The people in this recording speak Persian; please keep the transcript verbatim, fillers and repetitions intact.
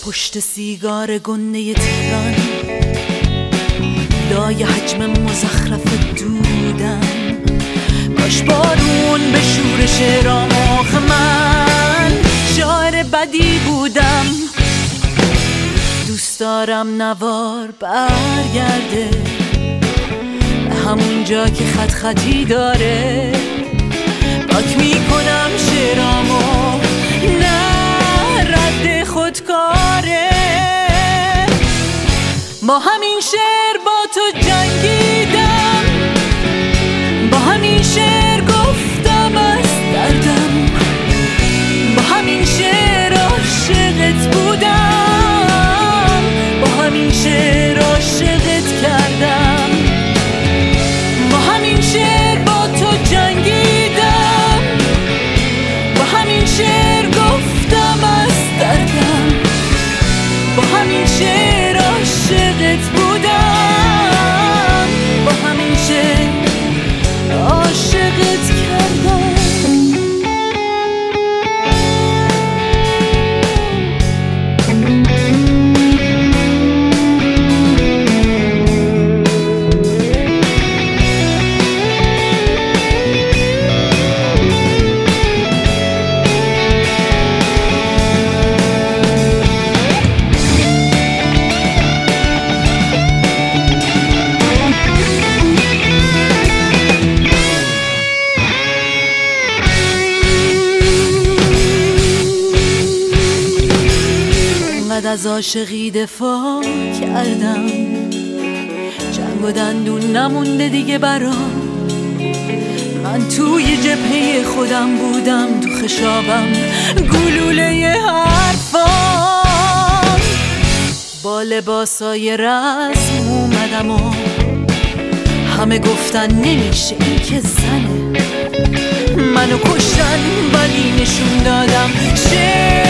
پشت سیگار گنده تهران لای حجم مزخرف دودم، کاش بارون به شور شعرام آخه من شاعر بدی بودم. دوست دارم نوار برگرده به همون جا که خط خطی داره، پاک میکنم شعرامو نه رد خودکاره. با همین شعر با تو جنگیدم، با همین شعر گفتم از دردم، با همین شعر عاشقت بودم، با همین شعر عاشقت کردم. با همین شعر با تو جنگیدم، با همین شعر گفتم از دردم، با همین شعر عاشقت بودم، با همین شعر عاشقت کردم. از عاشقی دفاع کردم، جنگ و دندون نمونده دیگه برام. من توی جبهه خودم بودم، تو خشابم گلوله حرفام. با لباسای رسم اومدم و همه گفتن نمیشه این که زنه. منو کشتن ولی نشون دادم شعر